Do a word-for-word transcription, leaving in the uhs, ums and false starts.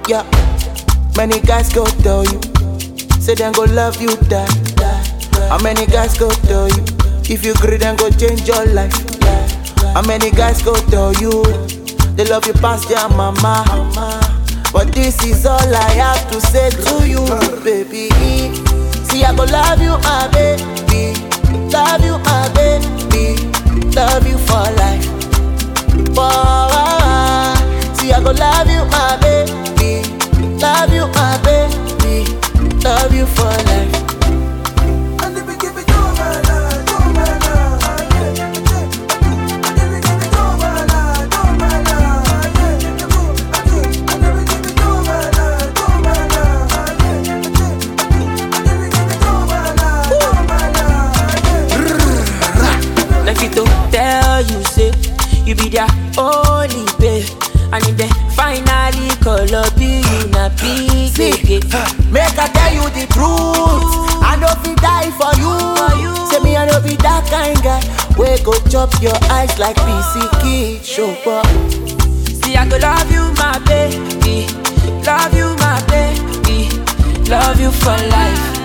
Yeah, many guys go tell you, say them go love you, die. How many guys go tell you, if you agree then go change your life. How many guys go tell you, they love you past their mama. But this is all I have to say to you, baby. See, I go love you, my baby. Love you, my baby. Love you for life. For, see, I go love you, my baby. Love you, my baby. Love you for life. Tell you say you be their only babe, and if they finally call up you, you not big. See, make I tell you the truth. I know fi die for you. Say me I know be that kind guy. We go chop your eyes like P C Kid show up. See, I go love you, my baby. Love you, my baby. Love you for life.